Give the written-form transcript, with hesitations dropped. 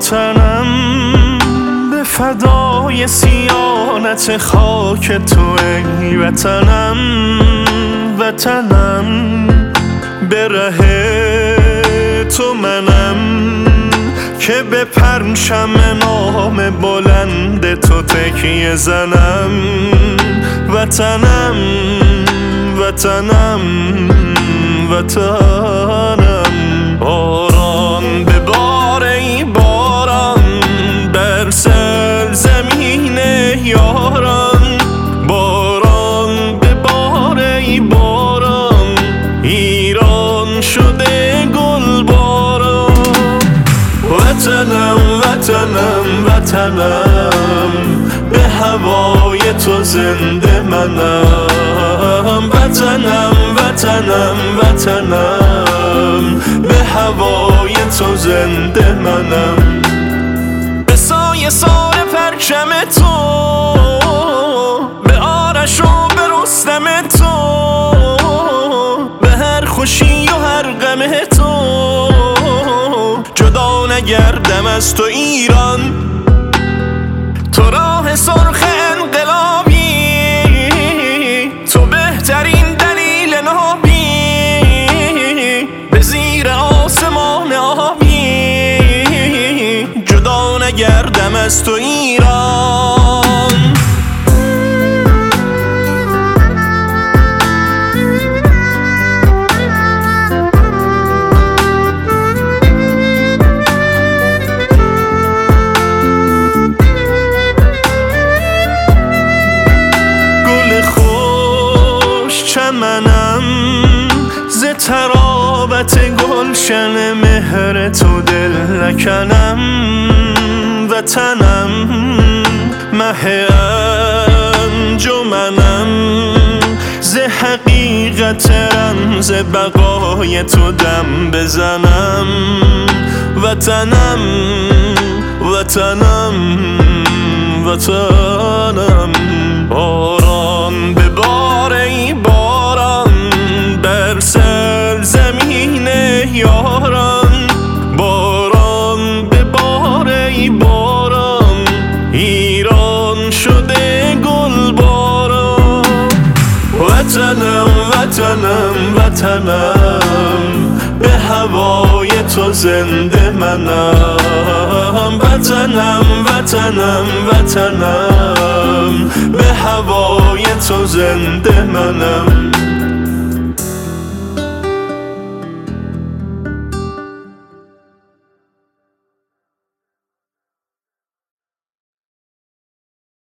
تنم به فدای صیانت خاک تو ای وطنم، وطنم به ره تو منم که به پرچم نام بلند تو تکیه زنم. وطنم وطنم وطنم. باران به بار ای باران بر سرزمین یاران، باران به بار ای باران ایران شده گل باران. وطنم وطنم وطنم به هوای تو زنده منم. وطنم وطنم وطنم به هوای تو زنده منم. به سایه سار پرچم تو، به آرش و به رستم تو، به هر خوشی و هر غم تو جدا نگردم از تو ایران. تو راه سرخ انقلابی، تو بهترین دلیل نابی به زیر آسمان آبی، جدا نگردم از تو ایران. منم ز ترابت گلشن مهر تو دل نکنم. وطنم مه انجمنم ز حقیقت رمز بقای تو دم بزنم. وطنم وطنم وطنم. باران به بار ای باران بر سرزمین یاران، باران به بار ای باران ایران شده گل باران. وطنم وطنم وطنم به هوای تو زنده منم. وطنم وطنم وطنم به هوای تو زنده منم.